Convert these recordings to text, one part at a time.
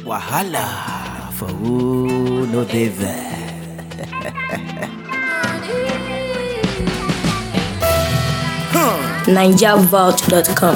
Wahala for who no dey there. NigerVault.com.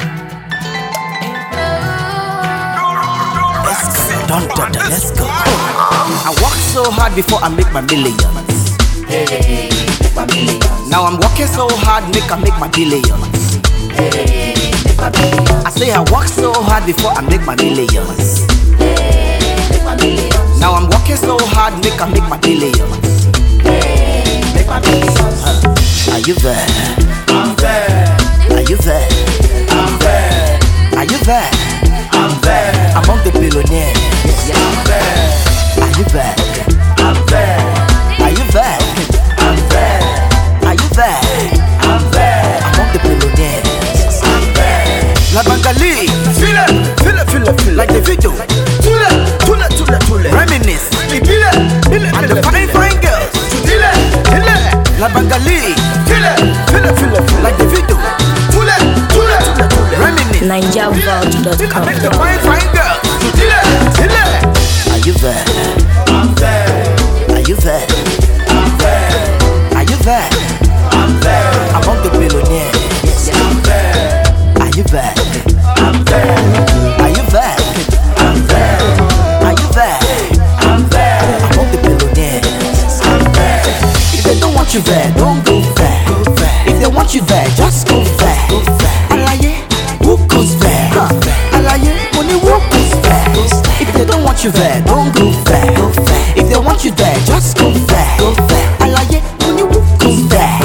Let's go. I work so hard before I make my millions. Hey, make my millions. Now I'm working so hard, make my billions. Hey, make my billions. I say I work so hard before I make my millions. Hey, make my millions. Now I'm working so hard, make my billions. Hey, make my millions. Are you there? I'm there. Are you there? I'm there. Are you there? I'm there. Among the billionaires. Yeah, I'm there. Are you there? I'm there. Are you there? I'm there. Are you there? I'm there. Among the billionaires. I'm there. La Bangali, Feel it. like the video. Tule. Reminisce, Ibile. and the fine girls. Dile. La Bangali, Feel it. like the video. Tule. Reminisce, NigerVault.com. and the fine girls. Dile. Are you there? I'm there. Are you there? I'm there. Are you there? I'm there. Among the billionaires. I'm there. Are you there? I'm there. Are you there? I'm there. Are you there? I'm there. Among the billionaires. I'm there. If they don't want you there, don't go there. If they want you there, just go there. Alaye, who goes there? Alaye, only who goes there? If they don't want you there, don't go there. If they want you there, just go there. Alaye, only who goes there?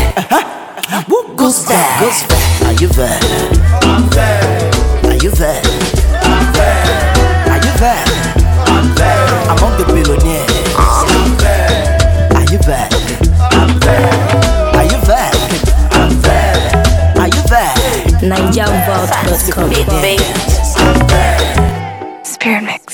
Who goes there? Are you there? I'm there. Are you there? I'm there. Are you there? I'm there. Among the billionaires. I'm there. Are you there? I'm there. Are you there? I'm there. Are you there? NigerVault.com. I'm there. Spirit Mix.